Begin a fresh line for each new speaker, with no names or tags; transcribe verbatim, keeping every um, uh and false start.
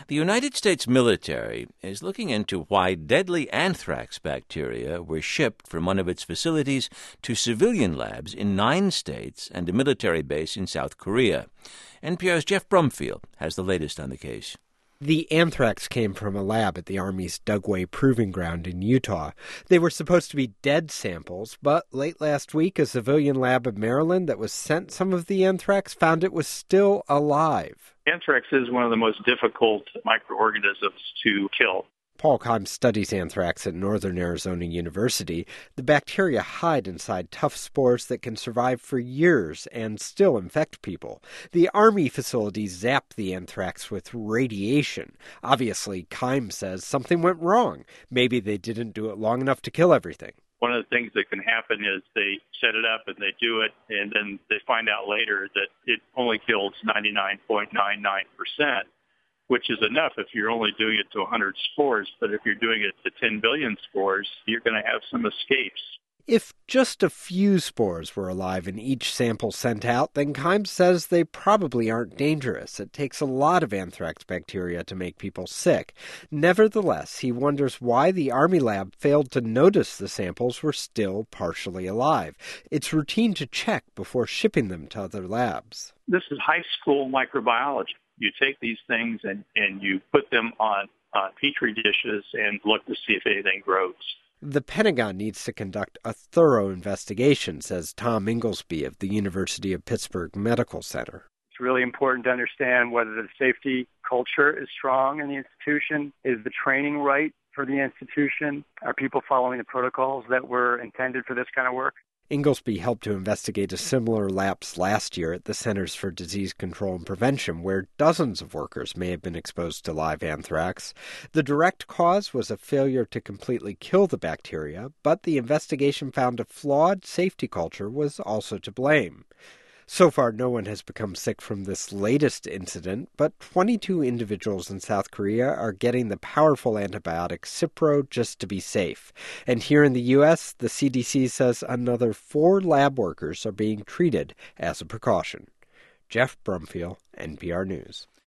The United States military is looking into why deadly anthrax bacteria were shipped from one of its facilities to civilian labs in nine states and a military base in South Korea. N P R's Jeff Brumfield has the latest on the case.
The anthrax came from a lab at the Army's Dugway Proving Ground in Utah. They were supposed to be dead samples, but late last week, a civilian lab in Maryland that was sent some of the anthrax found it was still alive.
Anthrax is one of the most difficult microorganisms to kill.
Paul Keim studies anthrax at Northern Arizona University. The bacteria hide inside tough spores that can survive for years and still infect people. The Army facilities zap the anthrax with radiation. Obviously, Keim says something went wrong. Maybe they didn't do it long enough to kill everything.
One of the things that can happen is they set it up and they do it, and then they find out later that it only kills ninety-nine point nine nine percent. Which is enough if you're only doing it to one hundred spores. But if you're doing it to ten billion spores, you're going to have some escapes.
If just a few spores were alive in each sample sent out, then Keim says they probably aren't dangerous. It takes a lot of anthrax bacteria to make people sick. Nevertheless, he wonders why the Army lab failed to notice the samples were still partially alive. It's routine to check before shipping them to other labs.
This is high school microbiology. You take these things and, and you put them on uh, petri dishes and look to see if anything grows.
The Pentagon needs to conduct a thorough investigation, says Tom Inglesby of the University of Pittsburgh Medical Center.
It's really important to understand whether the safety culture is strong in the institution. Is the training right for the institution? Are people following the protocols that were intended for this kind of work?
Inglesby helped to investigate a similar lapse last year at the Centers for Disease Control and Prevention, where dozens of workers may have been exposed to live anthrax. The direct cause was a failure to completely kill the bacteria, but the investigation found a flawed safety culture was also to blame. So far, no one has become sick from this latest incident, but twenty-two individuals in South Korea are getting the powerful antibiotic Cipro just to be safe. And here in the U S, the C D C says another four lab workers are being treated as a precaution. Jeff Brumfield, N P R News.